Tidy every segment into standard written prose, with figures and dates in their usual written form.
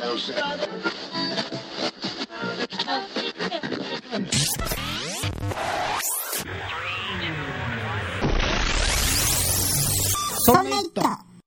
そんな糸。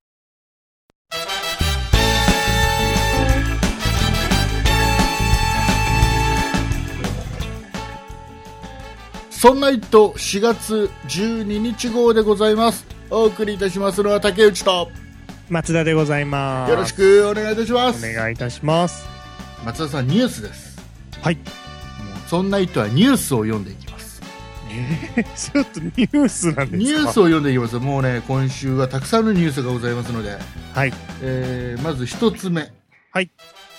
そんな糸4月12日号でございます。お送りいたしますのは竹内と松田でございます。 よろしくお願いいたします。 お願いいたします。 松田さん、ニュースです。 はい。 もうそんな糸はニュースを読んでいきます。 ちょっとニュースなんですか？ ニュースを読んでいきます。もうね、今週はたくさんのニュースがございますので、 はい。 まず一つ目。 はい。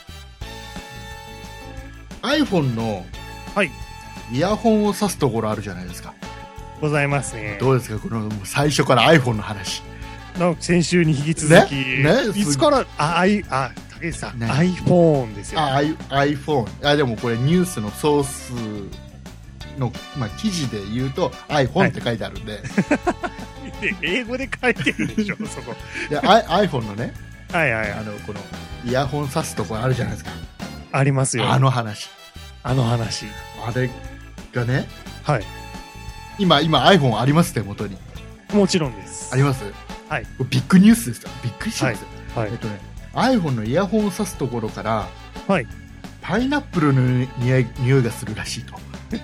iPhone のはいイヤホンを挿すところあるじゃないですか。 ございますね。 どうですか、このもう最初から iPhone の話。 なんか先週に引き続き、いつから竹内さん、iPhone ですよ。 iPhone。でもこれニュースのソースの、記事で言うと iPhone って書いてあるんで、 で英語で書いてるでしょそこでiPhone のね、 はいはい、 このイヤホン挿すところあるじゃないですか。 ありますよ。 あの話あれがね、 はい。 今 iPhone あります手元に。 もちろんです。 あります。 はい。 ビッグニュースですよ。びっくりしますよ。 はい。 iPhone のイヤホンを挿すところから、 はい。 パイナップルの匂いがするらしいと。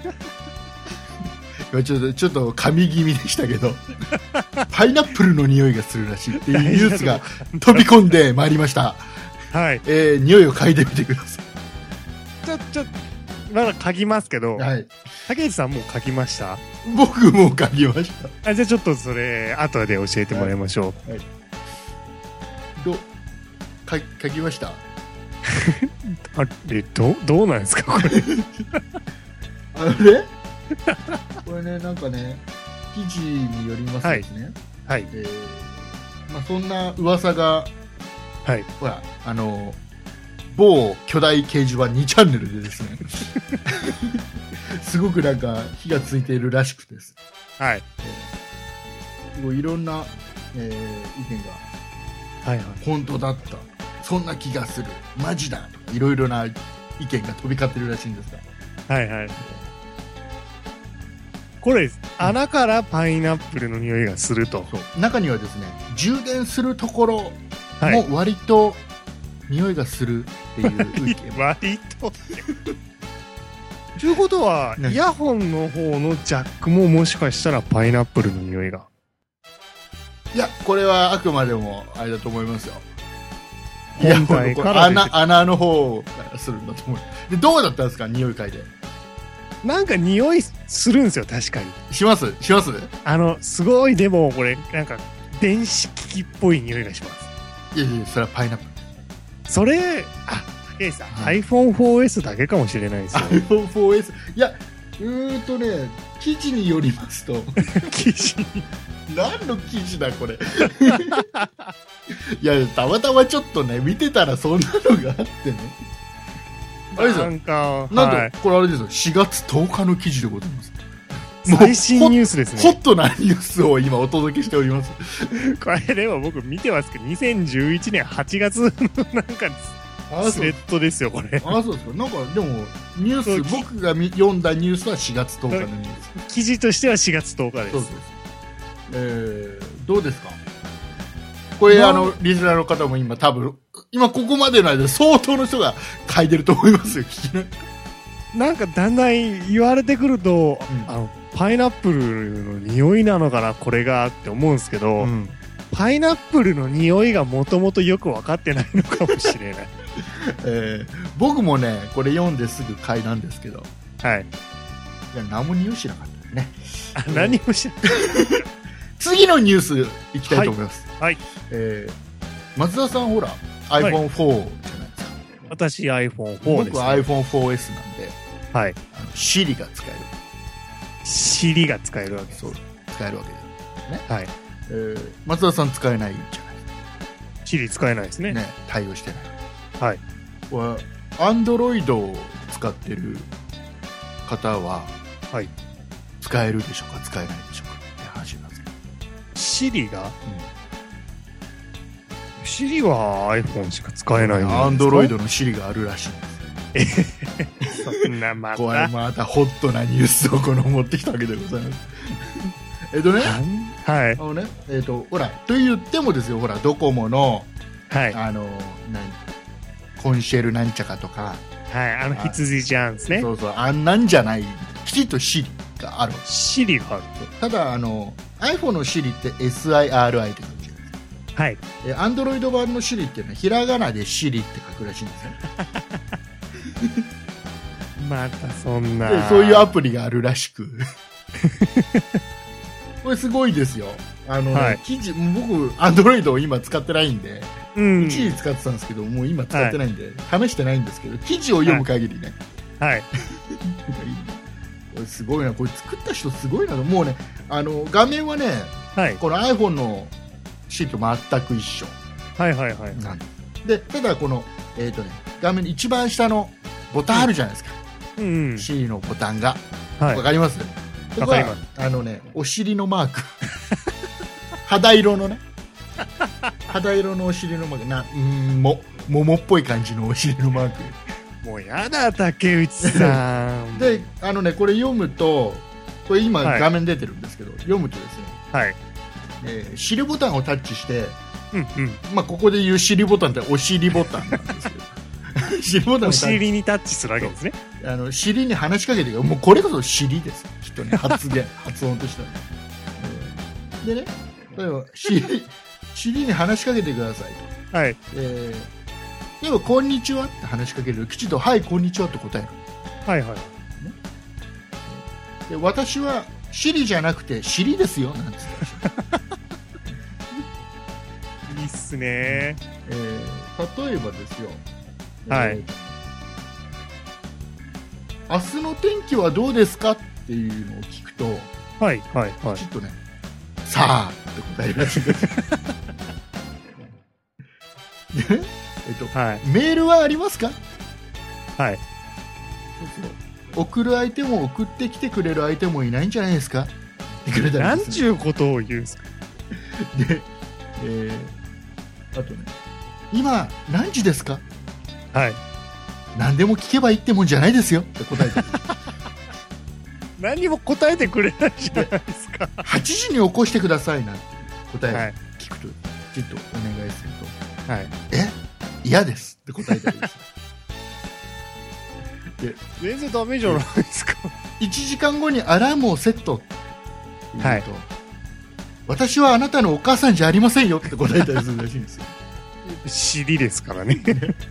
ちょっと神気味でしたけど、パイナップルの匂いがするらしいっていうニュースが飛び込んでまいりました。 はい。 匂いを嗅いでみてください。 ちょっとまだ嗅ぎますけど、 はい。 竹内さんもう嗅ぎました？ 僕も嗅ぎました。 じゃあちょっとそれ後で教えてもらいましょう。 はい。嗅ぎました？ あれどうなんですかこれ？ あれ？これね、なんかね、記事によりますとですね。 はい。 そんな噂が、 はい。 ほら、某巨大掲示板2チャンネルでですねすごくなんか火がついているらしくてです、 はい。 いろんな、意見が、 はいはい。 本当だった、そんな気がする、マジだとかいろいろな意見が飛び交ってるらしいんですが、 はいはい。これ穴からパイナップルの匂いがすると。 そう中にはですね、充電するところはいも割と匂いがするっていう意見も、 割とということは、 ねイヤホンの方のジャックももしかしたらパイナップルの匂いが。 いや、これはあくまでもあれだと思いますよ。 本体から出てくる穴の方からするんだと思う。で、どうだったんですか、匂い嗅いで。 なんか匂いするんですよ、確かに。 しますすごい、でもこれなんか電子機器っぽい匂いがします。 いやいや、それはパイナップル。 それ、竹内さん、 はい iPhone4S だけかもしれないですよ。 iPhone4S。いや、記事によりますと、 記事何の記事だこれ。いや、たまたまちょっとね、見てたらそんなのがあってね。あれですよ。 なんか、 なんで、 はい、 これあれですよ。4月10日の記事でございます。 最新ニュースですね。 ホットなニュースを今お届けしております。 これでも僕見てますけど、2011年8月のなんかスレッドですよ、これ。 そうですか。なんか、でも、ニュース、僕が読んだニュースは4月10日のニュース。 記事としては4月10日です。 そうそう。どうですかこれ、リスナーの方も今多分、今ここまでの間相当の人が書いてると思いますよ、 なんかだんだん言われてくると、パイナップルの匂いなのかな、これがって思うんですけど、パイナップルの匂いがもともとよく分かってないのかもしれない。 僕もね、これ読んですぐ買いなんですけど、 はい。 いや、何も匂いしなかったですね。 何もしない。 次のニュースいきたいと思います。 はい。 松田さん、ほら、iPhone4 じゃないですか。 私 iPhone4 です、ね。 僕は iPhone4S なんで、 はい。 Siri が使える。 Siri が使えるわけです。 そう、使えるわけですね。 はい。 松田さん使えないじゃないですか。 Siri 使えないですね。 ね、対応してない。 はい。 これ、Android を使ってる方は、 はい。 使えるでしょうか、使えないでしょうかって話なんですけど。 Siri が、 Siri は iPhone しか使えないんですか？ アンドロイドの Siri があるらしいんですよ。 そんなまた。 これまたホットなニュースを持ってきたわけでございます。 はい。 ほら、と言ってもですよ、ほら、ドコモの、 はい。 コンシェルなんちゃかとか。 はい、羊ちゃんですね。 そうそう、あんなんじゃない、きちっと Siri がある。 Siri がある。 ただ、iPhone の Siri って SIRI って書くじゃないですか。 はい。 Android 版の Siri っていうのは、ひらがなで Siri って書くらしいんですよ。 またそんな。 で、そういうアプリがあるらしく。これすごいですよ。 はい、 記事、僕、アンドロイドを今使ってないんで、 うん、 一時使ってたんですけど、もう今使ってないんで、試してないんですけど、記事を読む限りね。 はい。 これすごいな、これ作った人すごいな。もうね、画面はね、 はい、 この iPhone のシート全く一緒。 はいはいはい。 で、ただこの、画面の一番下のボタンあるじゃないですか。 うん。 Siri のボタンが。 はい。 わかります？ わかります。 お尻のマーク。肌色のね。肌色のお尻のマーク。桃っぽい感じのお尻のマーク。 もうやだ、竹内さん。 で、これ読むと、これ今画面出てるんですけど、読むとですね、 はい。 尻ボタンをタッチして、 うんうん。 まあ、ここで言う尻ボタンってお尻ボタンなんですけど、尻ボタンお尻にタッチするわけですね。 尻に話しかけてくる。もうこれこそ尻です。きっとね、発音としてはね。でね、例えば尻に話しかけてくださいと。 はい。 でも、こんにちはって話しかけると、きちんと、はい、こんにちはって答える。 はいはい。ね、 で、私は、尻じゃなくて、尻ですよ、なんつっていいっすね。 例えばですよ。 はい。 明日の天気はどうですかっていうのを聞くと、 はいはいはい。 きちっとね、さあって答えるらしいです。で、 はい、 メールはありますか？ はい。 そうそう。送る相手も送ってきてくれる相手もいないんじゃないですか？ってくれたなんちゅうことを言うんですか？ で、あとね、今何時ですか？ はい。 何でも聞けばいいってもんじゃないですよって答えてる。 何も答えてくれないじゃないですか。 8時に起こしてくださいなんて答えを聞くと、ちょっとお願いすると、 はい、 嫌ですって答えたりですで、全然ダメじゃないですか。 1時間後にアラームをセットって言うと、 はい、 私はあなたのお母さんじゃありませんよって答えたりするらしいんですよ。 尻ですからね。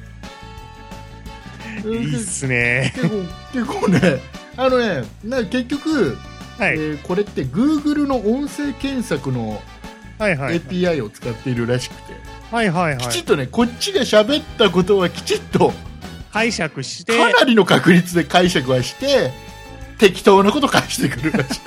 いいっすね。 結構ね、結局、 はい、 これって Google の音声検索のはいはい、 API を使っているらしくて、 はいはいはい、 きちっとね、こっちが喋ったことはきちっと解釈して、 かなりの確率で解釈はして、適当なこと返してくるらしい。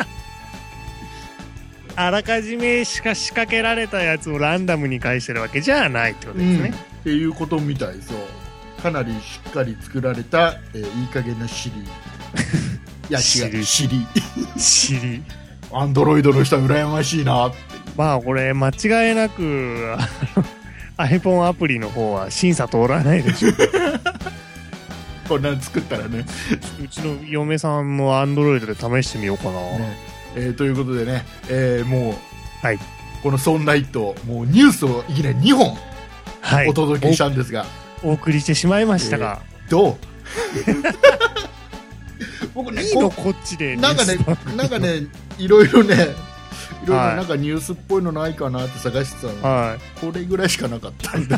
あらかじめ仕掛けられたやつをランダムに返してるわけじゃないってことですね。 っていうことみたいですよ。かなりしっかり作られた、いい加減なSiri。いや違う、Siri。アンドロイドの人は羨ましいなっていう。 まあこれ間違いなくiPhone アプリの方は審査通らないでしょう。 こんなの作ったらね。 うちの嫁さんのアンドロイドで試してみようかな。 ね、ということでね、もう、 はい、 このソンナイト、もうニュースをいきなり2本お届けしたんですが、 お送りしてしまいましたが、 どう？僕ね、 いいのこっちでなんかね、いろいろなんかニュースっぽいのないかなって探してたの、はい、これぐらいしかなかったんで。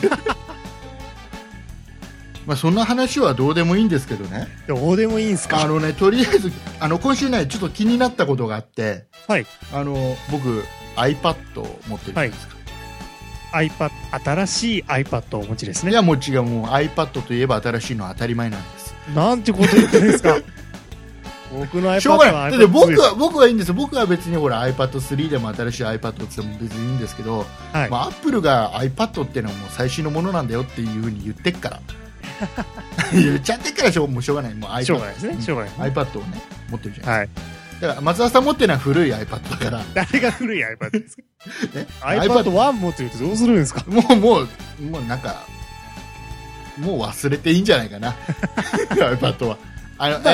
まあそんな話はどうでもいいんですけどね。 どうでもいいんすか？ とりあえず今週ね、ちょっと気になったことがあって、 はい、 僕 iPad を持ってるじゃないですか。 新しい iPad をお持ちですね。 いやもう違う、もう iPad といえば新しいのは当たり前なんです。 なんてこと言ってるんですか？僕の iPad はしょうがない。だって僕はいいんですよ。僕は別にほら iPad3 でも新しい iPad って言っても別にいいんですけど、はい、まあ、Apple が iPad っていうのはもう最新のものなんだよっていうふうに言ってっから。言っちゃってっからもうしょうがない。もう iPad しょうがないですね。しょうがない。 iPad をね持ってるじゃないですか。 だから松田さん持ってるのは古い iPad だから。 誰が古い iPad ですかね iPad1 持ってるとどうするんですか。 もうなんかもう忘れていいんじゃないかなiPad は。多分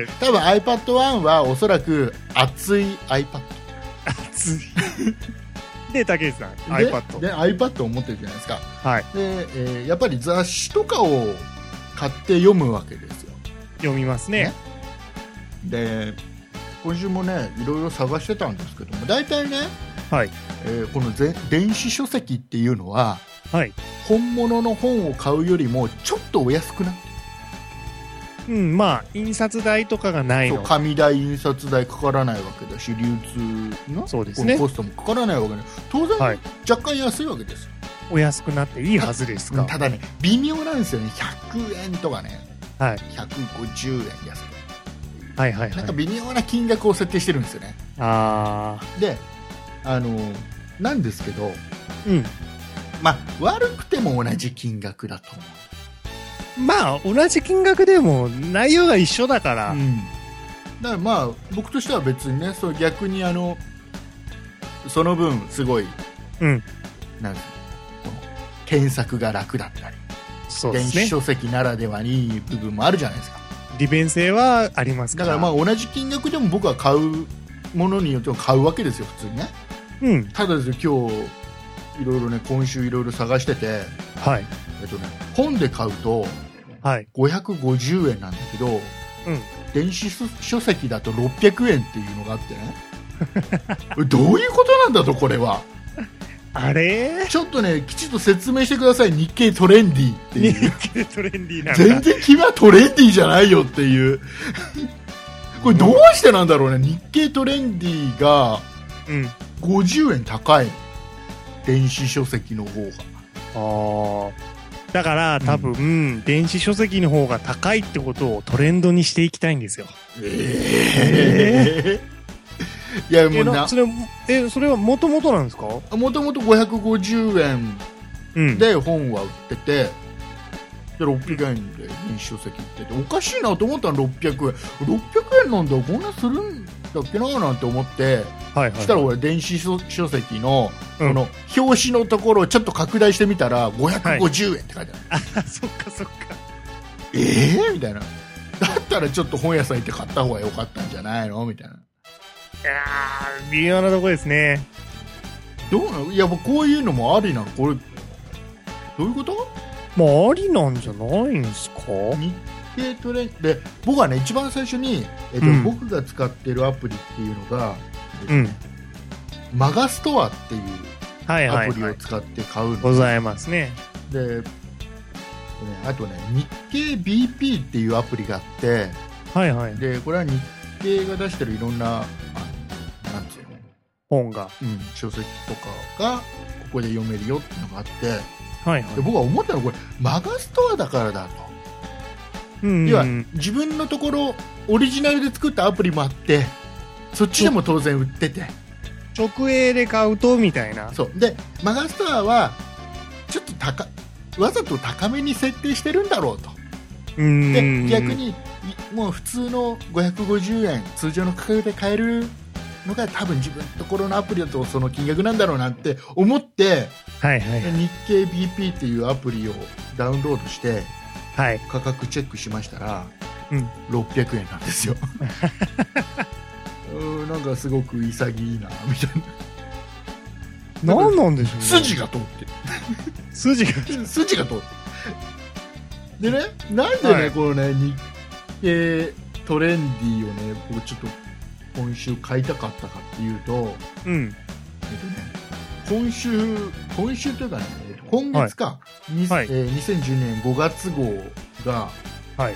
iPad1 はおそらく熱い iPad。 熱い。で、竹内さん、iPad。 で、iPad を持ってるじゃないですか。 はい。 で、やっぱり雑誌とかを買って読むわけですよ。 読みますね。 で、今週もね、いろいろ探してたんですけども、大体ね、 はい。 この電子書籍っていうのは、 はい。 本物の本を買うよりもちょっとお安くなってうん、まあ印刷代とかがないの。 紙代、印刷代かからないわけだし、流通のそうですね、 コストもかからないわけで、当然、はい、若干安いわけですよ。 お安くなっていいはずですか。 ただね、微妙なんですよね。100円とかね、 はい、 150円安く、 はいはいはい、 なんか微妙な金額を設定してるんですよね。 あで、なんですけど、 うん、 まあ悪くても同じ金額だと思う。 まあ同じ金額でも内容が一緒だから、 うん、だからまあ僕としては別にね、そう逆にその分すごい、 うん、 なんか検索が楽だったり、 そうですね、 電子書籍ならではにいい部分もあるじゃないですか。 利便性はありますから。 だからまあ同じ金額でも僕は買うものによっては買うわけですよ、普通にね。 うん、 ただですね、今日いろいろね、今週いろいろ探してて、 はい、 本で買うとはい、 550円なんだけど、 うん、 電子書籍だと600円っていうのがあってねどういうことなんだと、これはあれちょっとね、きちっと説明してください。日経トレンディっていう。 日経トレンディなんだ。 全然君はトレンディじゃないよっていうこれどうしてなんだろうね。日経トレンディが50円高い、電子書籍の方が。 だから多分、電子書籍の方が高いってことをトレンドにしていきたいんですよ。 いやもうそれはもともとなんですか。 もともと550円で本は売ってて、で600円で電子書籍売ってて、おかしいなと思ったら600円なんだ、こんなするんだっけななんて思って、 はいはいはい、 そしたら俺電子書籍のこの表紙のところをちょっと拡大してみたら550円って書いてある、 はい、あ、そっかそっか、 みたいな。だったらちょっと本屋さん行って買った方が良かったんじゃないのみたいな。 いやー、微妙なとこですね。 どうなの。いや、こういうのもありなの。これどういうこと？ まあありなんじゃないんですか。 日経トレンで、僕はね一番最初に、僕が使ってるアプリっていうのが、マガストアっていうアプリを使って買うの、 ございますね。 で、あとね、日経 BP っていうアプリがあって、 はいはい、 でこれは日経が出してるいろんな、なんていうの、 本が、 書籍とかがここで読めるよっていうのがあって、 はいはい、 で僕は思ったのはこれマガストアだからだと。要は自分のところオリジナルで作ったアプリもあって、そっちでも当然売ってて、 直営で買うとみたいな。 そうで、マガストアはちょっとわざと高めに設定してるんだろうと。で逆にもう普通の550円通常の価格で買えるのが多分自分のところのアプリだとその金額なんだろうなって思って、 はいはい、 日経 BP っていうアプリをダウンロードして、 はい、 価格チェックしましたら、600円なんですよなんかすごく潔いなみたいな。何なんでしょうね。 筋が通って筋が通ってでね、なんでね、はい、このね日経トレンディをね僕ちょっと今週買いたかったかっていうと、今週というかね、今月か、はい、2010年5月号が、 はい、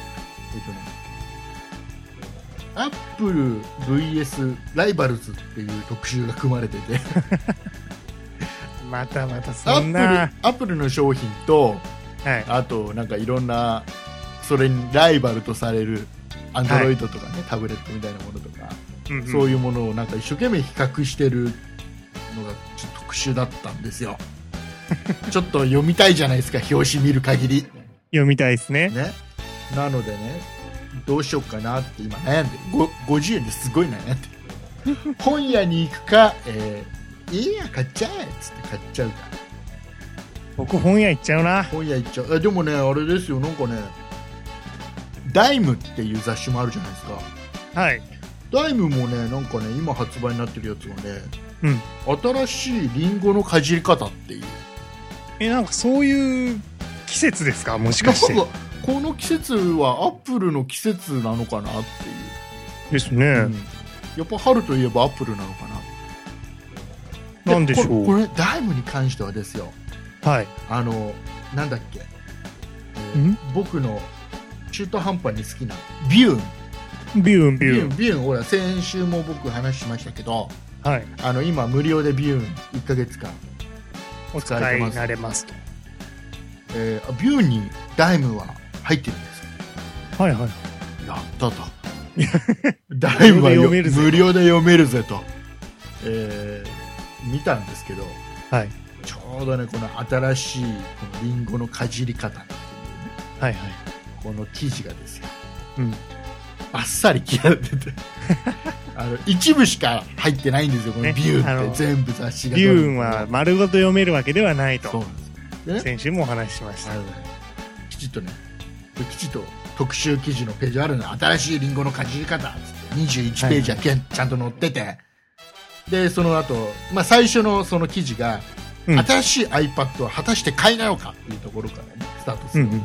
アップル VS ライバルズっていう特集が組まれててまたそんなアップルの商品と、はい、あとなんかいろんなそれにライバルとされるアンドロイドとかね、はい、タブレットみたいなものとか、そういうものをなんか一生懸命比較してるのがちょっと特集だったんですよちょっと読みたいじゃないですか、表紙見る限り。 読みたいですね。 なのでね、どうしようかなって今悩んでる。50円ですごい悩んでる本屋に行くか、いいや買っちゃえっつって買っちゃうから。 僕本屋行っちゃうな。 本屋行っちゃう。でもね、あれですよ、なんかね、ダイムっていう雑誌もあるじゃないですか。 はい。 ダイムもね、なんかね、今発売になってるやつがね、 うん。 新しいリンゴのかじり方っていう。 なんかそういう季節ですか、もしかして。 なんかこの季節はアップルの季節なのかなっていう。 ですね。 やっぱ春といえばアップルなのかな。 なんでしょう。 これダイムに関してはですよ。 はい。 なんだっけ、僕の中途半端に好きなビューン、ほら先週も僕話しましたけど、 はい。 今無料でビューン1ヶ月間お使いになれますと。 ビューンにダイムは入ってるんです。 はいはい。 やったと。ダイムは無料で読めるぜと、見たんですけど、 はい。 ちょうどね、この新しいこのリンゴのかじり方っていうね、 はいはい、 この記事がですよ、 あっさり切られてて一部しか入ってないんですよ、このビューンって全部雑誌が。 ビューンは丸ごと読めるわけではないと。 そうなんですで、ね、 先週もお話ししました。 きちっと特集記事のページあるの、新しいリンゴのかじり方って21ページはちゃんと載ってて、でその後、最初のその記事が、新しい iPad は果たして買いなのかっていうところから、ね、スタートするんです、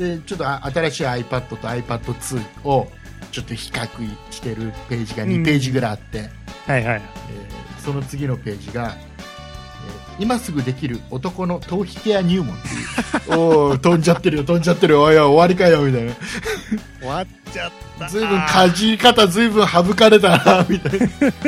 でちょっと新しい iPad と iPad2 をちょっと比較してるページが2ページぐらいあって、その次のページが、今すぐできる男の頭皮ケア入門っていうおー飛んじゃってるよおい終わりかよみたいな終わっちゃった。 ずいぶんかじり方ずいぶん省かれたなみたいな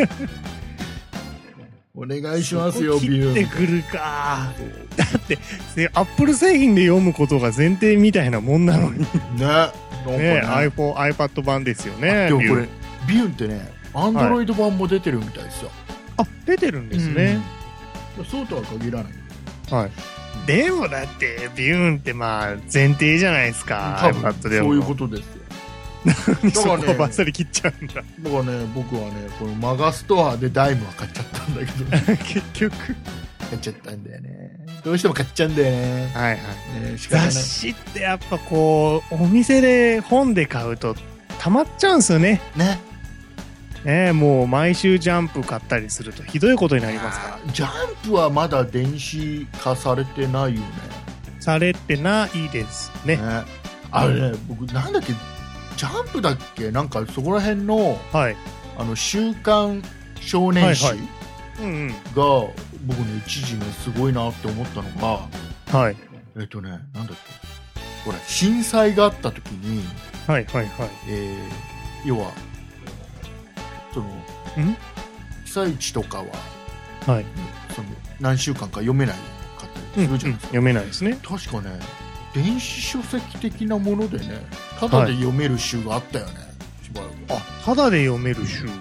お願いしますよ、 ビュー。切ってくるか。だってアップル製品で読むことが前提みたいなもんなのにね。iPad 版ですよね。 でもこれビューンってね、Android 版も出てるみたいですよ。 出てるんですね。 そうとは限らない。 はい。でもだってビューンって前提じゃないですか。iPad でそういうことですよ。 そこはバッサリ切っちゃうんだ。 僕はね、このマガストアでダイムは買っちゃったんだけど結局買っちゃったんだよね。どうしても買っちゃうんだよね。 はいはい。雑誌ってやっぱこうお店で本で買うと溜まっちゃうんですよね。もう毎週ジャンプ買ったりするとひどいことになりますから。 ジャンプはまだ電子化されてないよね。 されてないですね。 あれね、僕なんだっけ、ジャンプだっけ、なんかそこら辺の、週刊少年誌が僕ね一時ねすごいなって思ったのが、なんだっけ、ほら震災があった時に、要はその被災地とかは、その何週間か読めないかったりするじゃないですか。 読めないですね。 確かね、電子書籍的なものでね、ただで読める週があったよね、しばらく。 ただで読める週。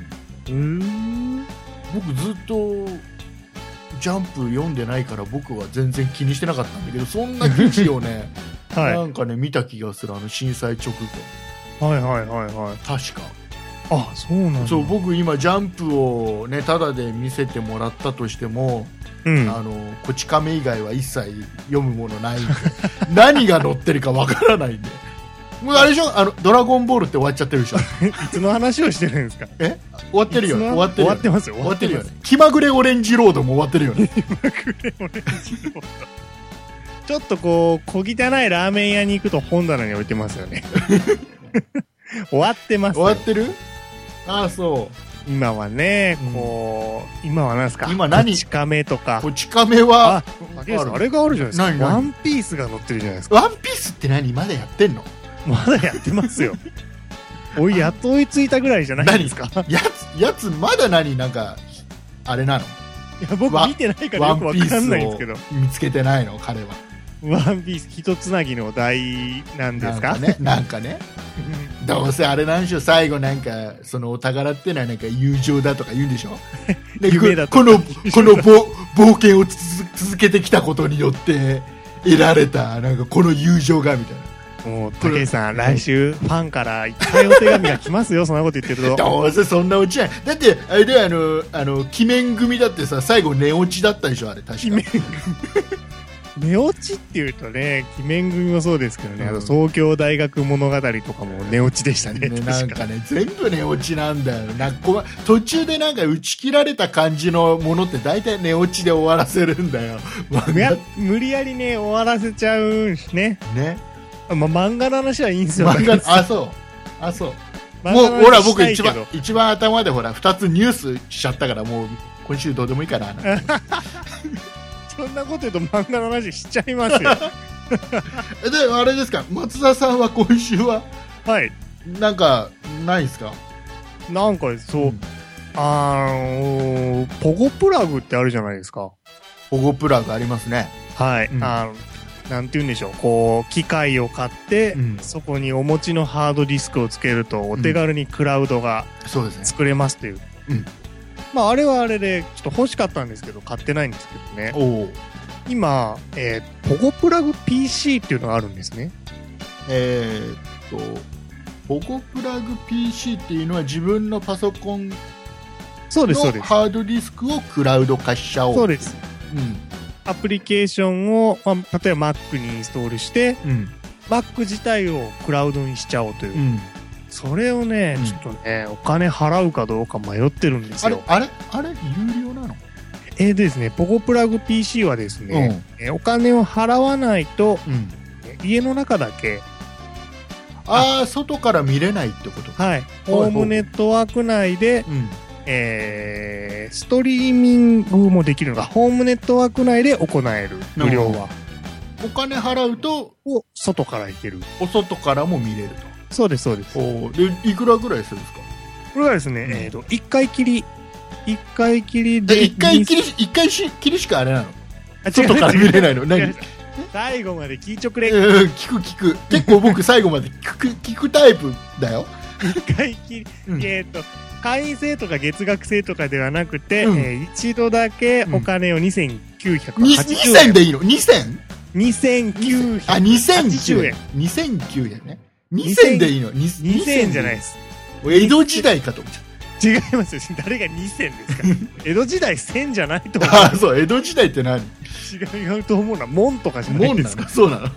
僕ずっとジャンプ読んでないから僕は全然気にしてなかったんだけど、そんな記事をねなんかね見た気がする、震災直後。確か。 そうなんだ。 そう、僕今ジャンプをねタダで見せてもらったとしても、こち亀以外は一切読むものないんで何が載ってるかわからないんで、もうあれでしょ、ドラゴンボールって終わっちゃってるでしょいつの話をしてるんですか。 終わってるよね。終わってますよ。 終わってるよね。気まぐれオレンジロードも終わってるよね。 気まぐれオレンジロードちょっとこう小汚いラーメン屋に行くと本棚に置いてますよね終わってますよ。 終わってる。そう。 今はね、今は何ですか。 今何？ こち亀とか。 こち亀はあれがあるじゃないですか。ワンピースが載ってるじゃないですか。 ワンピースって何？まだやってんの？ まだやってますよ。やっと追いついたぐらいじゃないですか。 やつまだなんかあれなの？ いや僕見てないからよくわかんないんですけど。 見つけてないの彼は。 ワンピース一つなぎの題なんですか？ なんかねどうせあれなんでしょ、最後なんかそのお宝ってのはなんか友情だとか言うんでしょ夢だとこの冒険を続けてきたことによって得られたなんかこの友情がみたいもう、竹内さん、来週、ファンからいっぱいお手紙が来ますよ、そんなこと言ってると。 どうせそんなオチない。だって、あれで、鬼面組だってさ、最後寝落ちだったでしょ、あれ、確か。 寝落ちっていうとね、鬼面組もそうですけどね、東京大学物語とかも寝落ちでしたね。 なんかね、全部寝落ちなんだよ。途中でなんか打ち切られた感じのものって大体寝落ちで終わらせるんだよ。 無理やりね、終わらせちゃうんしね。 ね。 漫画の話はいいんですよ。 そう。もう、ほら、僕一番頭でほら、2つニュースしちゃったから、もう、今週どうでもいいかな。 そんなこと言うと漫画の話しちゃいますよ。 で、あれですか、松田さんは今週は、 はい。 なんか、ないですか？ なんか、そう、ポゴプラグってあるじゃないですか。 ポゴプラグありますね。 はい。なんて言うんでしょう、こう、機械を買って、そこにお持ちのハードディスクをつけると、お手軽にクラウドが作れますという。まあ、あれはあれで、ちょっと欲しかったんですけど、買ってないんですけどね。今、ポゴプラグ PC っていうのがあるんですね。 ポゴプラグ PC っていうのは自分のパソコンのそうです。 ハードディスクをクラウド化しちゃおう。 そうです。アプリケーションを、例えば Mac にインストールして、Mac 自体をクラウドにしちゃおうという。それをね、ちょっとね、お金払うかどうか迷ってるんですよ。 あれ有料なの？ ですね、ポゴプラグ PC はですね、お金を払わないと、家の中だけ。 外から見れないってことか。 はい。ホームネットワーク内で、ストリーミングもできるのが、ホームネットワーク内で行える、無料は。 お金払うと、 外から行ける。 お外からも見れると。 そうです。で、 いくらぐらいするんですか？ これはですね、1回きりで。 1回きりしかあれなの？外から見れないの？何？ 最後まで聞いちょくれ。 聞く。結構僕最後まで聞くタイプだよ。 1回きり。会員制とか月額制とかではなくて、一度だけお金を2980円。 2000でいいの？2980円。2009円ね。2000でいいの ？2000円じゃないです。 江戸時代かと思っちゃった。 違いますよ。誰が2000ですか？江戸時代1000じゃないと思う。 そう、江戸時代って何？ 違うと思うな。門とかじゃないですか？ そうなの？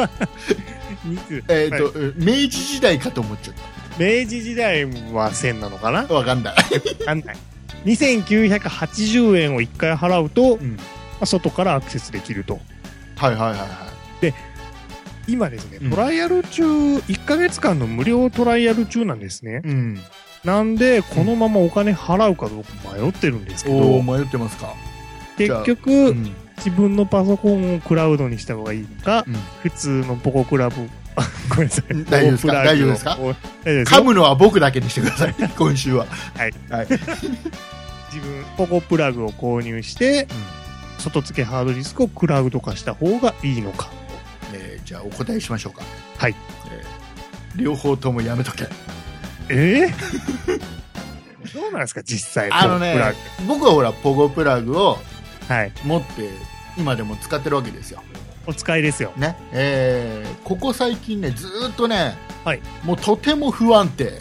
明治時代かと思っちゃった。 明治時代は1000なのかな？ わかんない。 2980円を1回払うと、外からアクセスできると。で、今ですね、トライアル中、1ヶ月間の無料トライアル中なんですね。なんで、このままお金払うかどうか迷ってるんですけど。 迷ってますか？ 結局、自分のパソコンをクラウドにした方がいいのか、普通のポコクラブ、ごめんなさい。 大丈夫ですか？噛むのは僕だけにしてください。今週は。はい。 ポコプラグを購入して、外付けハードディスクをクラウド化した方がいいのか。 じゃあお答えしましょうか。 はい。 両方ともやめとけ。 どうなんですか実際？ 僕はほらポゴプラグを持って今でも使ってるわけですよ。 お使いですよね。ここ最近ねずーっとね、もうとても不安定。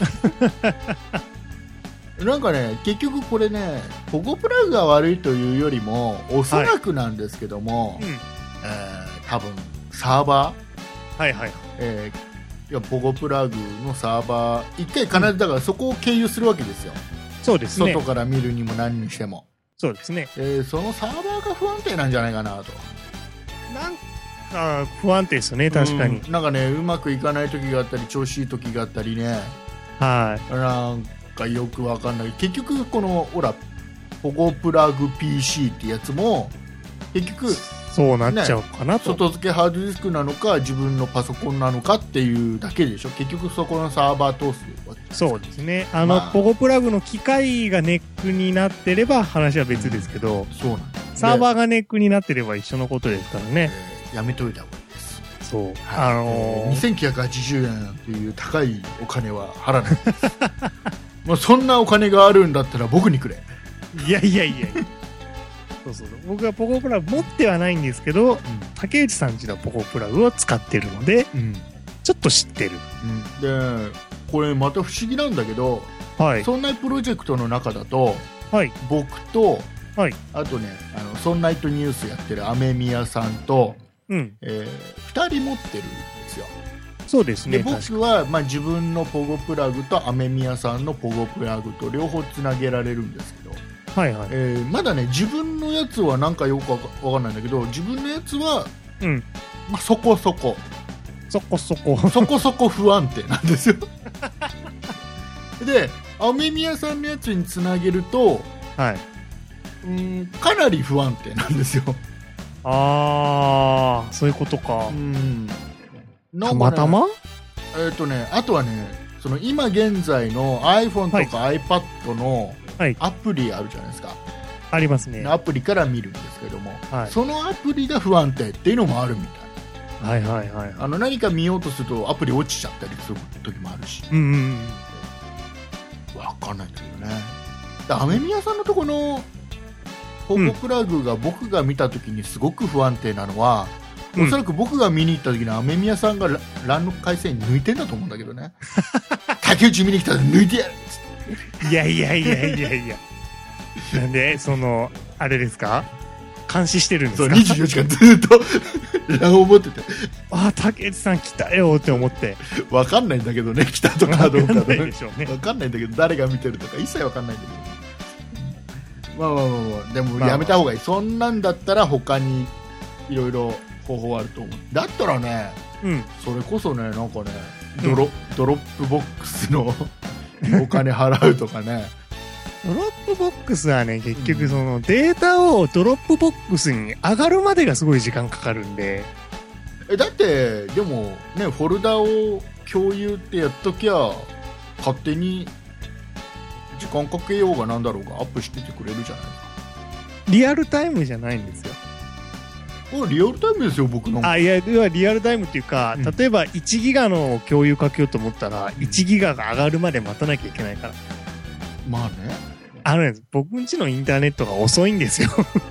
なんかね結局これねポゴプラグが悪いというよりもおそらくなんですけども、多分サーバー、ポゴプラグのサーバー一回必ずだからそこを経由するわけですよ。 そうですね。 外から見るにも何にしても。 そうですね。 そのサーバーが不安定なんじゃないかなと。 なんか不安定ですよね確かに。 なんかねうまくいかない時があったり調子いい時があったりね。なんかよくわかんない。結局このほらポゴプラグ PC ってやつも結局そうなっちゃうかなと、 外付けハードディスクなのか自分のパソコンなのかっていうだけでしょ。結局そこのサーバー通すわけ。 そうですね。ポゴプラグの機械がネックになってれば話は別ですけど、 そうなんです。 サーバーがネックになってれば一緒のことですからね。 やめといた方がいいです。 そう。 2980円っていう高いお金は払わないです。もうそんなお金があるんだったら僕にくれ。 いやそう僕はポコプラグ持ってはないんですけど、竹内さんちのポコプラグを使ってるので、 ちょっと知ってる。 でこれまた不思議なんだけど、 はい。 そんなプロジェクトの中だとはい。 僕と、 はい。 あとねそんナイトニュースやってる雨宮さんと、 うん。 2人持ってるんですよ。 そうですね。 で僕は、自分のポゴプラグと雨宮さんのポゴプラグと両方つなげられるんですけど、 はいはい。 まだね自分のやつはなんかよくわかんないんだけど、自分のやつは、そこそこそこそこそこそこ不安定なんですよで雨宮さんのやつにつなげると、 はい。 かなり不安定なんですよ。 ああ、そういうことか。たまたま？ あとはね、その今現在の iPhone とか iPad のアプリあるじゃないですか。 ありますね。 アプリから見るんですけども、 はい、 そのアプリが不安定っていうのもあるみたい。 はいはいはい。 何か見ようとするとアプリ落ちちゃったりする時もあるし。わかんないんだけどね。雨宮さんのとこのポゴプラグが僕が見た時にすごく不安定なのは、おそらく僕が見に行った時に雨宮さんがランの回線抜いてんだと思うんだけどね竹内見に来たら抜いてやるっつって。 いやいやいやいやいやなんであれですか、監視してるんですか。 そう24時間ずっとランを持ってて、 竹内さん来たよって思って。 わかんないんだけどね、来たとかどうかわかんないでしょうね。 わかんないんだけど、誰が見てるとか一切わかんないんだけど、でもやめた方がいい。そんなんだったら他にいろいろ方法あると思う。だったらね、それこそね、なんかね、ドロップボックスのお金払うとかね。 ドロップボックスはね、結局そのデータをドロップボックスに上がるまでがすごい時間かかるんで。 だってでもね、フォルダを共有ってやっときゃ勝手に時間かけようがなんだろうがアップしててくれるじゃないですか。 リアルタイムじゃないんですよ。 リアルタイムですよ、僕の。 いやリアルタイムっていうか、例えば1ギガの共有かけようと思ったら、1ギガが上がるまで待たなきゃいけないから。 まあね。 僕んちのインターネットが遅いんですよ。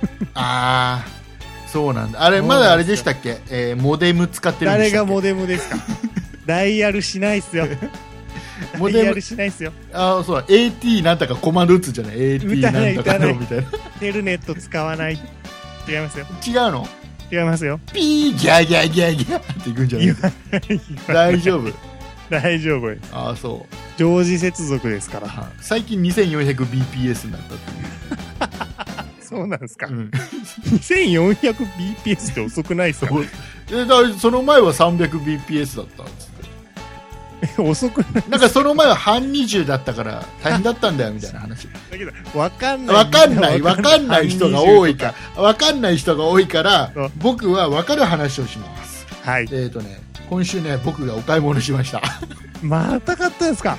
そうなんだ。まだあれでしたっけ、モデム使ってるんでしたっけ。 誰がモデムですか。ダイヤルしないっすよ。モデルしないっすよ。 そうだ、AT なんだかコマンド打つじゃない。AT なんだかのみたいな。 テルネット使わない。違いますよ。 違うの？ 違いますよ。 ピーギャーギャーギャーギャーっていくんじゃない？大丈夫。 大丈夫。 そう。 常時接続ですから。 最近 2400bps になったっていう。 そうなんですか。2400bps って遅くないですか？ その前は 300bps だったんですって。遅くない？ なんかその前は半20だったから大変だったんだよみたいな話。 だけどわかんない人が多いから僕は分かる話をします。 はい。 今週ね、僕がお買い物しました。 また買ったんですか？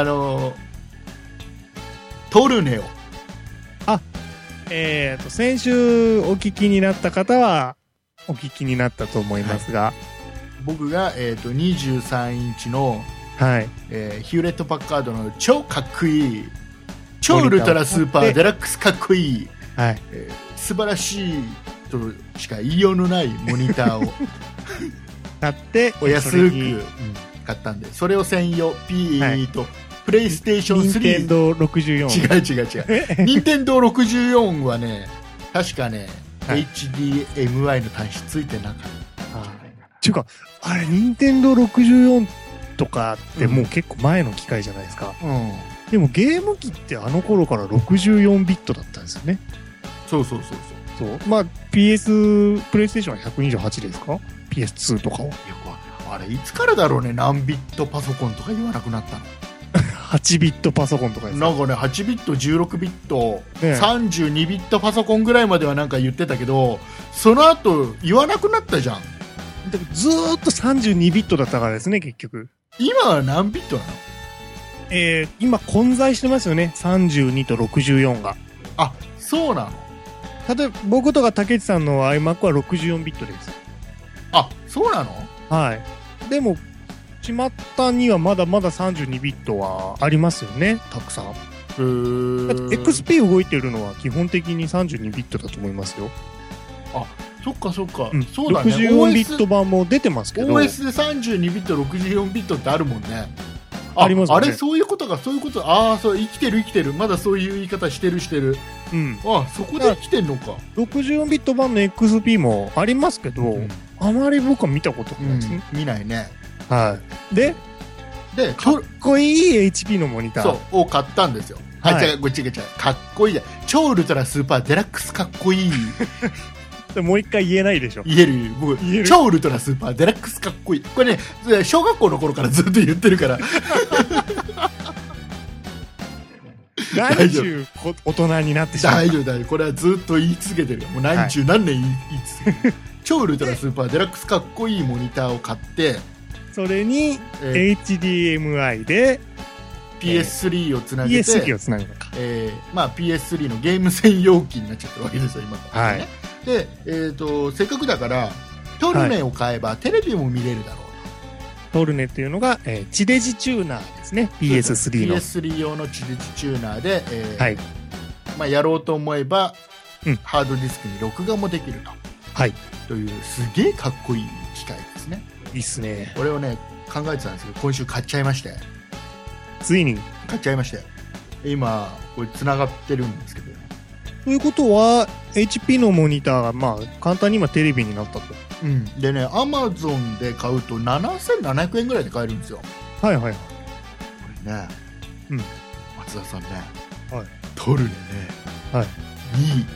トルネオ。 先週お聞きになった方はお聞きになったと思いますが、 僕が、23インチの、ヒューレット・パッカードの超かっこいい、超ウルトラスーパーデラックスかっこいい、素晴らしいとしか言いようのないモニターを買ってお安く買ったんで、それを専用プレイステーション3、 任天堂64。 違う任天堂64はね、確かね、HDMI の端子ついてなかった。 っていうか、あれ任天堂64とかってもう結構前の機械じゃないですか。でもゲーム機ってあの頃から64ビットだったんですよね。そう。まあ プレイステーションは128ですか？ PS2 とかは。 あれいつからだろうね、何ビットパソコンとか言わなくなったの。 8ビットパソコンとかですか？ なんかね、8ビット、16ビット、32ビットパソコンぐらいまではなんか言ってたけど、その後言わなくなったじゃん。 ずーっと32ビットだったからですね、結局。 今は何ビットなの？ 今混在してますよね、32と64が。 そうなの？例えば僕とか竹内さんの iMac は64ビットです。 そうなの？ はい。でも巷にはまだまだ32ビットはありますよね、たくさん。だって XP 動いてるのは基本的に32ビットだと思いますよ。 そっかそっか、 うん、 そうだね。 64ビット版も出てますけど OS で32ビット64ビットってあるもんね。 ありますね。 あれそういうことか、そういうこと。ああ、そう、生きてる、まだそういう言い方してる、 うん、 あ、そこで生きてんのか。 64ビット版の XP もありますけど、 うん、 あまり僕は見たことないですね、 見ないね。 はい。でかっこいい HP のモニターを買ったんですよ。はい、違う、かっこいいじゃん。超ウルトラスーパーデラックスかっこいい。 もう一回言えないでしょ。 言える。僕、超ウルトラスーパーデラックスかっこいい。これね、小学校の頃からずっと言ってるから。 何十大人になってしまう。 大丈夫。これはずっと言い続けてるよ。もう何十何年言い続けてる。超ウルトラスーパーデラックスかっこいいモニターを買って、 それに HDMI で PS3 をつなげて、 PS3 をつなぐのか。 まあ PS3 のゲーム専用機になっちゃったわけですよ、今からね。 はい。 で、せっかくだからトルネを買えばテレビも見れるだろうと。 トルネっていうのが、地デジチューナーですね。PS3 の PS3 用の地デジチューナーで、 はい、 まあ、やろうと思えば、 うん、 ハードディスクに録画もできると、 はい、 というすげえかっこいい機械ですね。 いいっすね。 これをね考えてたんですけど、今週買っちゃいまして。 ついに買っちゃいまして、今これつながってるんですけどね。 ということは HP のモニターがまあ簡単に今テレビになったと。 うん、でね、アマゾンで買うと7700円ぐらいで買えるんですよ。 はいはいはい。 これね、 うん、 松田さんね、 はい、 トルネね、 はい、 いい。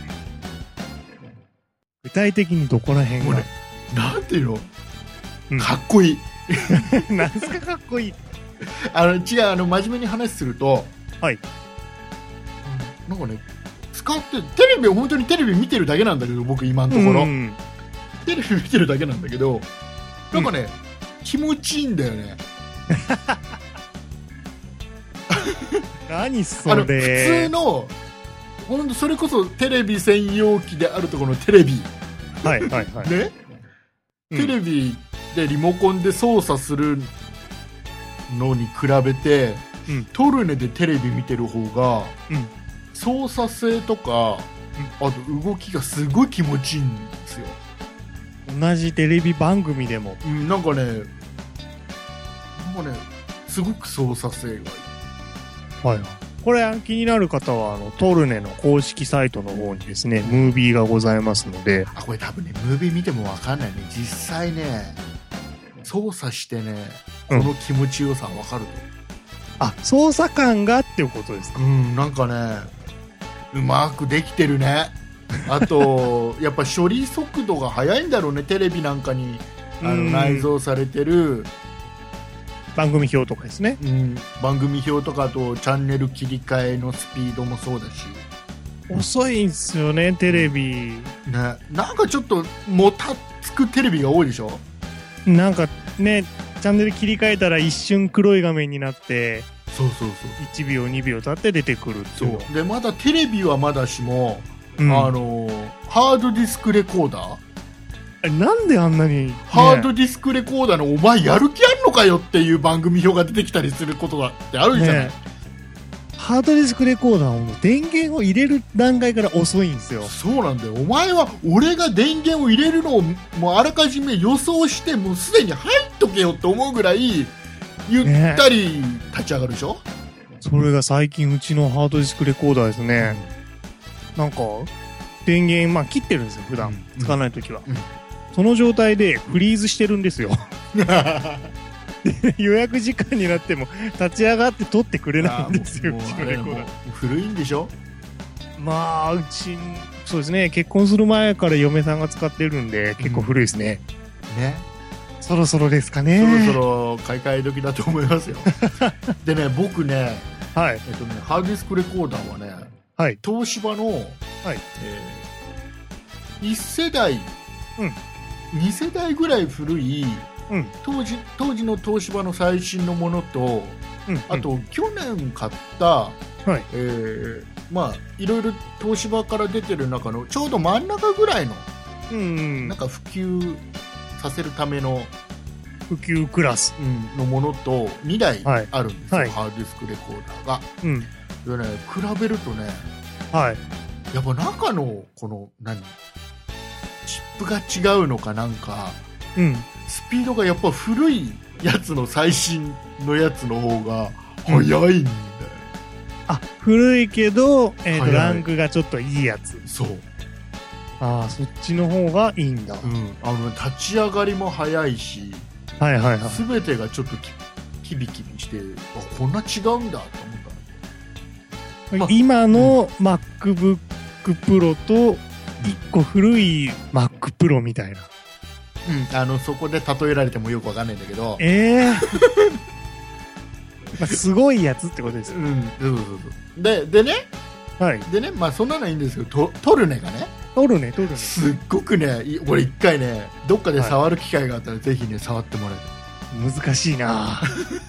具体的にどこら辺が、 もうね、なんていうの、 うん、 かっこいい。 なんすかかっこいい。 違う、真面目に話すると、 はい、 なんかね、使ってテレビ、本当にテレビ見てるだけなんだけど、僕今のところ、テレビ見てるだけなんだけど、なんかね、気持ちいいんだよね。 何それ。 普通の、本当それこそテレビ専用機であるところのテレビ、 はいはいはい、 ね、テレビでリモコンで操作するのに比べて、 うん、 トルネでテレビ見てる方が、 うん、 操作性とか、あと動きがすごい気持ちいいんですよ。 同じテレビ番組でも、 なんかね、すごく操作性がいい。 はい、これ気になる方はトルネの公式サイトの方にですね、ムービーがございますので。 これ多分ね、ムービー見ても分かんないね。実際ね、操作してね、この気持ちよさ分かると。 あ、操作感がっていうことですか。 なんかね、うまくできてるね。あとやっぱ処理速度が速いんだろうね。テレビなんかに内蔵されてる番組表とかですね、 番組表とか、あとチャンネル切り替えのスピードもそうだし、 遅いんですよねテレビ、 ね、なんかちょっともたつくテレビが多いでしょ。 なんかね、チャンネル切り替えたら一瞬黒い画面になって、 そう 1秒2秒経って出てくるっていう。 そうで、まだテレビはまだしも、ハードディスクレコーダー、 なんであんなに、 ハードディスクレコーダーのお前やる気あんのかよっていう番組表が出てきたりすることだってあるじゃない、 ハードディスクレコーダーを電源を入れる段階から遅いんですよ。 そうなんだよ。お前は俺が電源を入れるのをもうあらかじめ予想して、もうすでに入っとけよって思うぐらいゆったり立ち上がるでしょ、 それが最近うちのハードディスクレコーダーですね、なんか電源、切ってるんですよ普段、使わないときは、その状態でフリーズしてるんですよ予約時間になっても立ち上がって取ってくれないんですよ。うちのレコーダー古いんでしょ。 うちそうですね、結婚する前から嫁さんが使ってるんで結構古いですね、そろそろですかね。 そろそろ買い替え時だと思いますよでね、僕ね、ハードディスクレコーダーはね、東芝の、1世代、2世代ぐらい古い、当時の東芝の最新のものと、あと去年買った、いろいろ東芝から出てる中のちょうど真ん中ぐらいの、なんか普及させるための普及クラスのものと2台あるんですよ、ハードディスクレコーダーが、でね、比べるとね、やっぱ中のこのチップが違うのかなんか、 うん。 スピードがやっぱ古いやつの最新のやつの方が速いんだよ、 あ、古いけど、 いランクがちょっといいやつ。 そう、 ああ、そっちの方がいいんだ。 立ち上がりも速いし、 はいはいはい。 全てがちょっとキビキビして、こんな違うんだと思った。 今の MacBook Pro と1個古い Mac Pro みたいな。 そこで例えられてもよくわかんないんだけど、 まあ、すごいやつってことですよ。 そうでね、 はい。 でね、まあそんなのいいんですけど、トルネがね、 トルネ。 すっごくね、俺一回ね、どっかで触る機会があったら、ぜひね、触ってもらいたい。 難しいな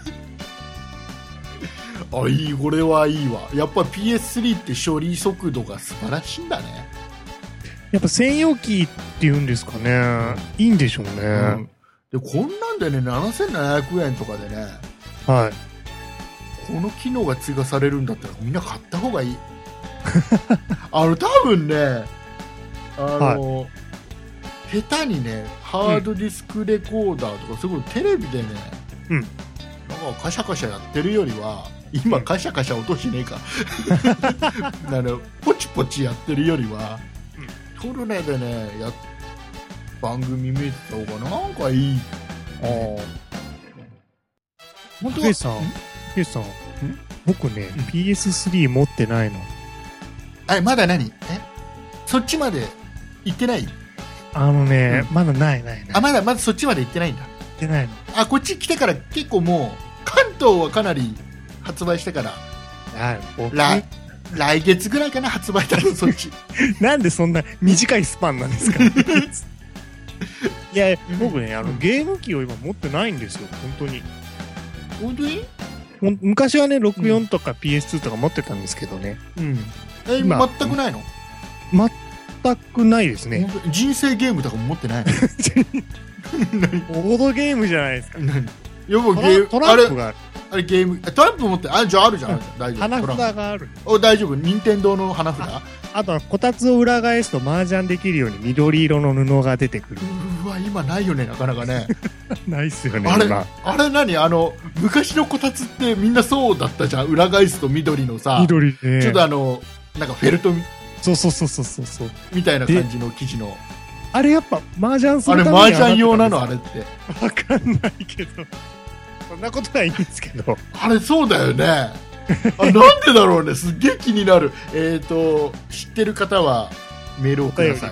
これはいいわ。やっぱ PS3 って処理速度が素晴らしいんだね。 やっぱ専用機って言うんですかね。いいんでしょうね。 で、こんなんでね、7700円とかでね、 はい。 この機能が追加されるんだったらみんな買った方がいい。多分ね、下手にね、ハードディスクレコーダーとか、すごいテレビでね、なんかカシャカシャやってるよりは、今カシャカシャ音しねえかポチポチやってるよりは、トルネでね番組見てた方がなんかいい。 本当はさん僕ね、PS3 持ってないの。 まだ何そっちまで行ってない？ まだない。 まだそっちまで行ってないんだ。 行ってないの。 こっち来てから結構もう関東はかなり発売してから、来月ぐらいかな、発売だろそっち。 なんでそんな短いスパンなんですか？いや、僕ね、ゲーム機を今持ってないんですよ、本当に。 本当に？ 昔はね、64とか PS2 とか持ってたんですけどね。 全くないの？ 全くないですね。 人生ゲームとかも持ってないの？ ボードゲームじゃないですか。 トランプがあれゲーム、トランプ持って、じゃああるじゃん。大丈夫。 花札がある。 大丈夫。任天堂の花札。 あとはこたつを裏返すと麻雀できるように緑色の布が出てくる。 うわ、今ないよね、なかなかね。 ないっすよね。 あれ何？昔のこたつってみんなそうだったじゃん。裏返すと緑のさ、 緑ね。 ちょっとなんかフェルトそうみたいな感じの生地の。 あれやっぱ麻雀するために麻雀用なのあれって。 わかんないけど。そんなことはいいんですけど。 あれそうだよね。なんでだろうね。すっげえ気になる。知ってる方はメールをください。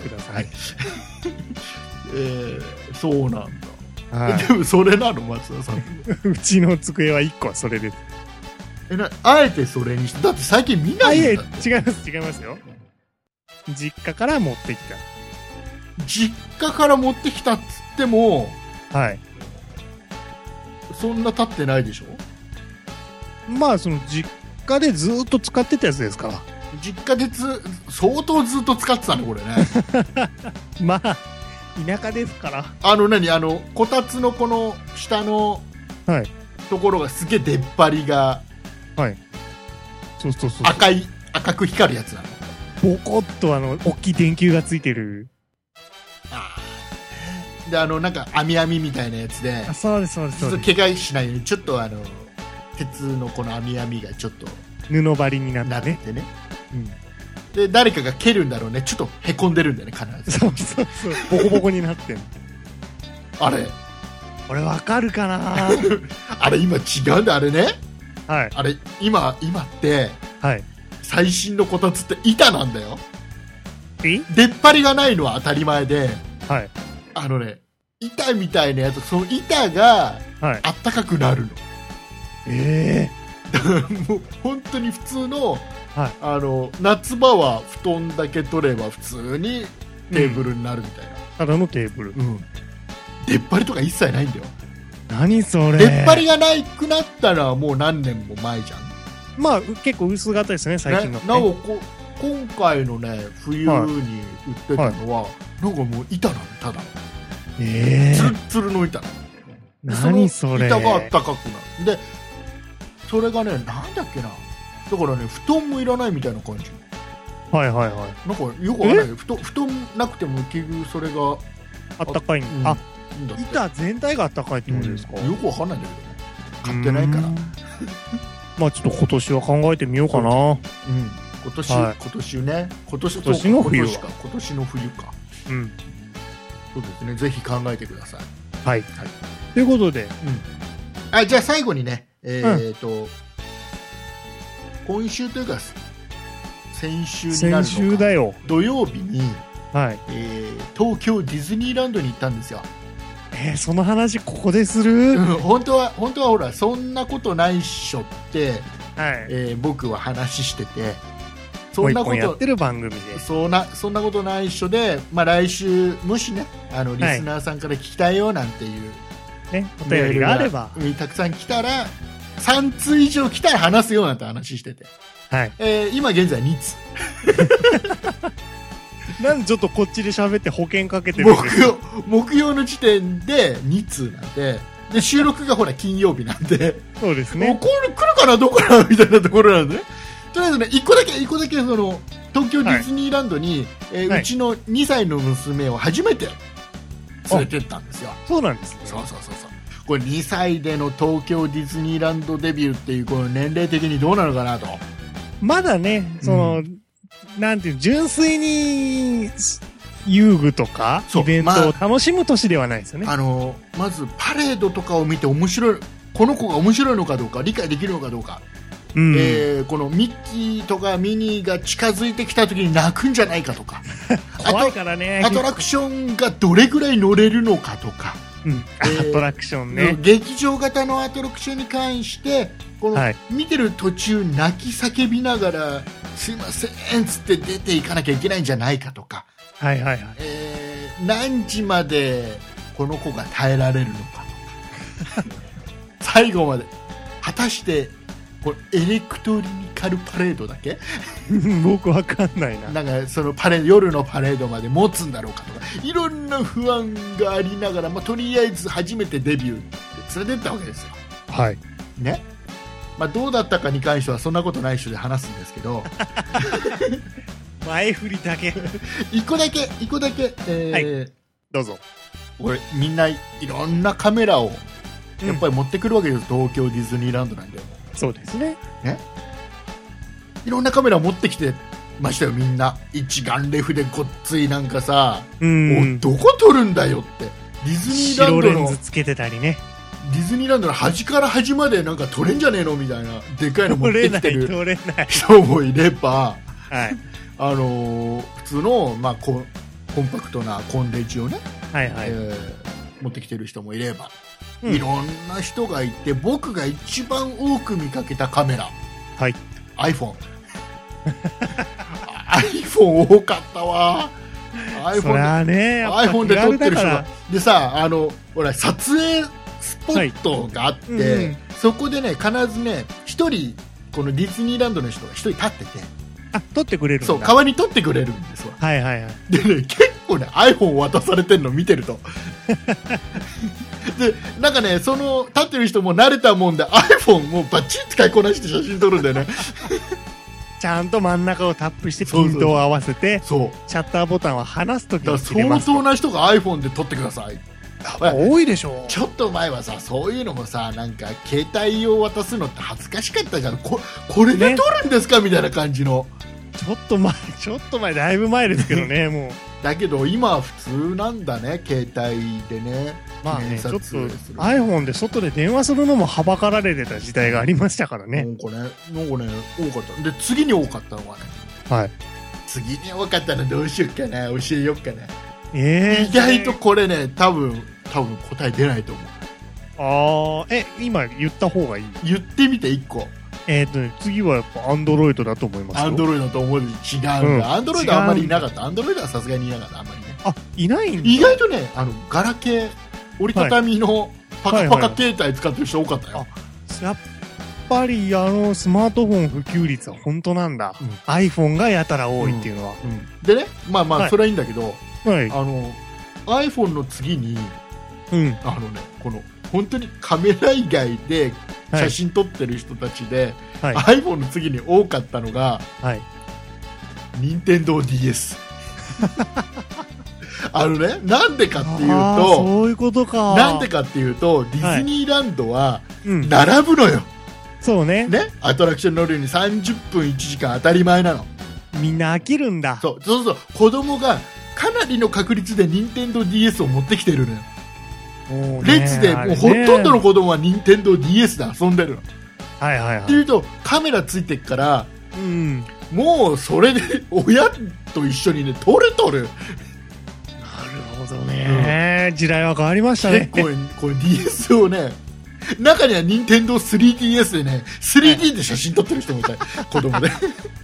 そうなんだ。でもそれなの、松田さん。 うちの机は1個はそれです。 あえてそれにして、だって最近見ないんだって。 違いますよ。実家から持ってきた。 実家から持ってきたっつっても、 はい。 そんな経ってないでしょ？ まあ、その実家でずっと使ってたやつですから。 実家で相当ずっと使ってたね、これね。 まあ、田舎ですから。 こたつのこの下のところがすげえ出っ張りが、 はい。そう。 赤く光るやつなの。 ボコッと大きい電球がついてる。 で、なんか網みたいなやつで、 そうです。 怪我しないように、ちょっと鉄のこの網がちょっと布張りになってね。で、誰かが蹴るんだろうね。ちょっとへこんでるんだよね、必ず。 そう。ボコボコになってんの。 あれ。 これわかるかな？ あれ今違うんだ、あれね。 はい。 あれ、今って、 はい。 最新のこたつって板なんだよ。 出っ張りがないのは当たり前で、 はい。 板みたいなやつ、その板があったかくなるの。もう本当に普通の、夏場は布団だけ取れば普通にテーブルになるみたいな。 ただのテーブル。 出っ張りとか一切ないんだよ。 何それ？ 出っ張りがなくなったのはもう何年も前じゃん。 まあ結構薄型ですね、最近の。 なお今回のね、冬に売ってたのは、なんかもう板なの、ただ。ツルツルの板なの。 何それ？ 板があったかくなる。で、それがね、なんだっけな。だからね、布団もいらないみたいな感じ。 はいはいはい。 なんかよくわかんない。布団なくても結局それがあったかいんだ。あ、 いいんだって。 板全体があったかいってことですか？ よくわかんないんだけどね。買ってないから。 まあちょっと今年は考えてみようかな。 今年ね。今年の冬か。今年の冬か。そうですね。ぜひ考えてください。 はい。ということで。 じゃあ最後にね、今週というか、先週になるのか。土曜日に、東京ディズニーランドに行ったんですよ。 その話ここでする？ 本当はほら、そんなことないっしょって、僕は話してて、 そんなことやってる番組でそんなことないっしょで、まあ、来週もしねリスナーさんから聞きたいよなんていう、 お便りがあればたくさん来たら3通以上来たら話すよなんて話してて、今現在2通なんでちょっとこっちで喋って保険かけてるんですか？ 木曜の時点で2通なんで収録がほら金曜日なんでそうですね。 これ来るかなどうかなみたいなところなんで、とりあえずね、1個だけその東京ディズニーランドに、うちの2歳の娘を初めて連れてったんですよ。 そうなんですね。 そう。これ2歳での東京ディズニーランドデビューっていうこの年齢的にどうなのかなと。 まだね、なんていう純粋に遊具とかイベントを楽しむ年ではないですよね。 まずパレードとかを見てこの子が面白いのかどうか理解できるのかどうか。このミッキーとかミニーが近づいてきた時に泣くんじゃないかとか怖いからね。 アトラクションがどれぐらい乗れるのかとか、 アトラクションね、 劇場型のアトラクションに関してこの、見てる途中泣き叫びながらすいませんっつって出ていかなきゃいけないんじゃないかとか、何時までこの子が耐えられるのかとか最後まで果たしてこれエレクトリカルパレードだけ僕わかんないな。 なんかその夜のパレードまで持つんだろうかとかいろんな不安がありながら、とりあえず初めてデビューって連れてったわけですよ。ね。どうだったかに関してはそんなことない人で話すんですけど前振りだけ一個だけ、 どうぞ。 俺みんないろんなカメラをやっぱり持ってくるわけです、東京ディズニーランドなんで。 そうですね。 いろんなカメラを持ってきてましたよ、みんな。一眼レフでごっついなんかさ、どこ撮るんだよって。ディズニーランドの白レンズつけてたりね。 ディズニーランドの端から端までなんか撮れんじゃねえのみたいなでかいの持ってきてる人もいれば、普通の、コンパクトなコンデジをね、持ってきてる人もいれば、いろんな人がいて、僕が一番多く見かけたカメラ、iPhone 多かったわ。 iPhone で撮ってる人がでさ、ほら撮影スポットがあって、そこでね必ずね一人このディズニーランドの人が一人立ってて、 撮ってくれるんだ。 そう、代わりに撮ってくれるんですわ。でね、結構ね iPhone 渡されてるの見てるとでなんかね、その立ってる人も慣れたもんで iPhone もうバッチリ使いこなして写真撮るんだよねちゃんと真ん中をタップしてピントを合わせて、シャッターボタンを離すときに切れます。 相当な人が iPhone で撮ってください。 多いでしょ。 ちょっと前はさ、そういうのもさ、なんか携帯を渡すのって恥ずかしかったじゃん。これで撮るんですか、みたいな感じの。 ちょっと前だいぶ前ですけどねもうだけど今は普通なんだね、携帯でね。 ちょっと iPhone で外で電話するのもはばかられてた時代がありましたからね。 なんかね多かったで、次に多かったのがね、次に多かったのどうしよっかな、教えよっかな。意外とこれね、多分答え出ないと思う。 今言った方がいい？ 言ってみて1個。 次はやっぱ Android だと思いますよ。 Android だと思う。違うんだ。Android はあんまりいなかった。Android はさすがにいなかった。あんまりね。 いないんだ。 意外とね、ガラケー、折りたたみのパカパカ携帯使ってる人多かったよ。 やっぱりスマートフォン普及率は本当なんだ。iPhone がやたら多いっていうのは。 でね、それはいいんだけど、iPhone の次に、この本当にカメラ以外で写真撮ってる人たちで、iPhone の次に多かったのが、 任天堂 DS なんでかっていうあーと、 そういうことか。 なんでかっていうと、ディズニーランドはうん。 並ぶのよ、 そうね。 ね、アトラクション乗るように30分1時間当たり前なの。 みんな飽きるんだ。 そう子供がかなりの確率で任天堂 DS を持ってきてるのよ。 もうね列でもうあれねほとんどの子供は任天堂 DS で遊んでるの。 はいはいはい。 っていうとカメラついてっからうん。 もうそれで親と一緒にね撮る。 なるほどね、時代は変わりましたね。 これ DS をね、中には任天堂 3DS でね 3D で写真撮ってる人もいたよ、子供で。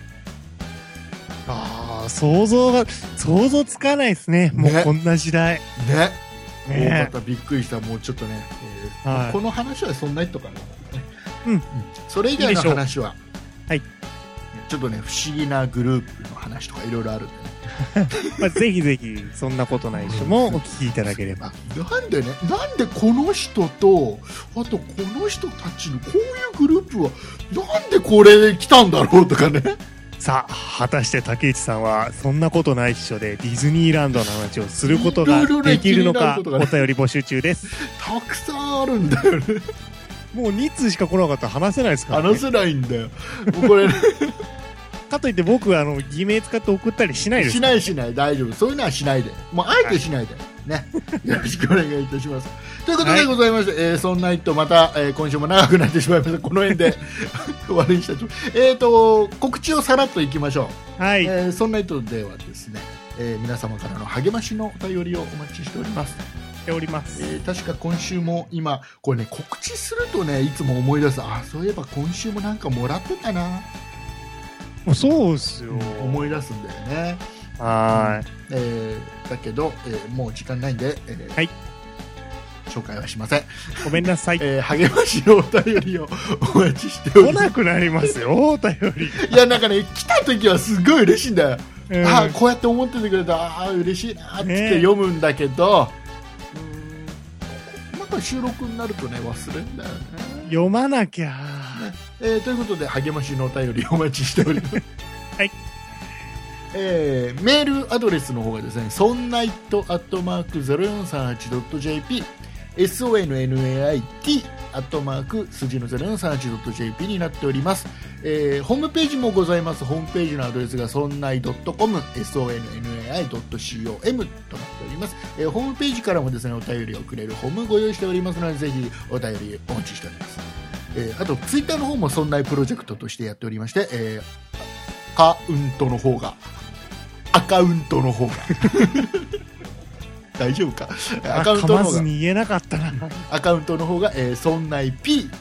ああ、想像つかないですね。もうねこんな時代。 ね、 ね多かった、びっくりした。もうちょっとね、 はいこの話はそんな人かな、 うんそれ以外の話ははいちょっとね不思議なグループの話とかいろいろあるんでね。 まあ、ぜひぜひ、そんなことない人もお聞きいただければ。 なんでこの人とあとこの人たちのこういうグループはなんでこれで来たんだろうとかね。 さあ、果たして竹内さんは、そんなことないっしょで、ディズニーランドの話をすることができるのか、お便り募集中です。 たくさんあるんだよね。 もう2通しか来なかったら話せないですからね。 話せないんだよ。もうこれ、ね、 かといって僕は偽名使って送ったりしないですから。 しない大丈夫。そういうのはしないで。もうあえてしないで、ね。よろしくお願いいたします。ということでございまして、そんな人また、今週も長くなってしまいました。この辺で終わりにしたいと思います。告知をさらっといきましょう。 はい。 そんな人ではですね、皆様からの励ましのお便りをお待ちしております。 しております。 確か今週も今これね告知するとねいつも思い出す。そういえば今週もなんかもらってたな、 もうそうっすよ。 思い出すんだよね。 はだけど、もう時間ないんで、 はい紹介はしません。 ごめんなさい。 励ましのお便りをお待ちしております。 来なくなりますよ、お便り。 いやなんかね来た時はすごい嬉しいんだよ。 うんこうやって思っててくれた、嬉しいなって読むんだけど、なんか収録になるとね忘れんだよね。 読まなきゃ。 ということで励ましのお便りお待ちしております。 はい。 メールアドレスの方がですね、sonnait@0438.jp、sonnait 数字の 0438.jp になっております。ホームページもございます。ホームページのアドレスが sonnai.com、sonnai.com となっております。ホームページからもですね、お便りをくれるホームご用意しておりますので、ぜひお便りお待ちしております。あと、ツイッターの方もそんなプロジェクトとしてやっておりまして、アカウントの方が大丈夫か。アカウントの方が噛まずに言えなかったな。 アカウントの方が、そんない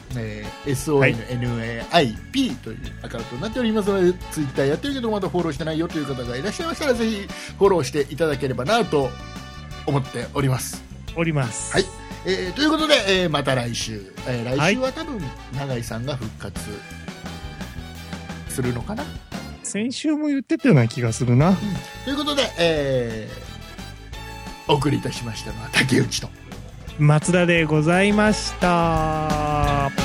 P、SONNAIP というアカウントになっておりますので、ツイッターやってるけどまだフォローしてないよという方がいらっしゃいましたら、ぜひフォローしていただければなと思っております。 おります。 はい。ということで、また来週。来週は多分、永井さんが復活するのかな。 先週も言ってたような気がするな。 ということで、お送りいたしましたのは竹内と松田でございました。